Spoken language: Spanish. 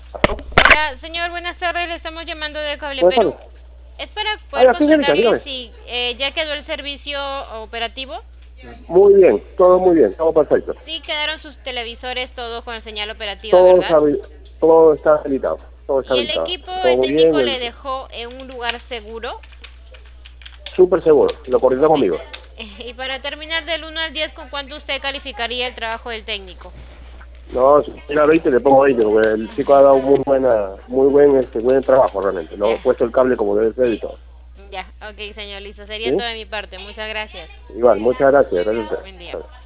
Hola, señor, buenas tardes. Le estamos llamando de Cable Buenas Perú. tardes. Es para Ah, poder ya, sí, señorita, consultarle dígame. si ya quedó el servicio operativo. Muy bien, todo muy bien, todo perfecto. Sí, quedaron sus televisores todos con señal operativa, Todo, ¿verdad? está todo está habilitado, todo está Y el habilitado. equipo, Todo el muy bien, técnico le dejó en un lugar seguro. súper seguro, lo coordinó Sí. conmigo. Y para terminar del 1 al 10, ¿con cuánto usted calificaría el trabajo del técnico? No, si era 20 le pongo 20, porque el chico ha dado buen trabajo realmente. Lo Ya, ha puesto el cable como debe ser y todo. ya, ok, señor, listo. Sería ¿Sí? todo de mi parte. Muchas gracias. Igual, muchas gracias, Buen día. gracias.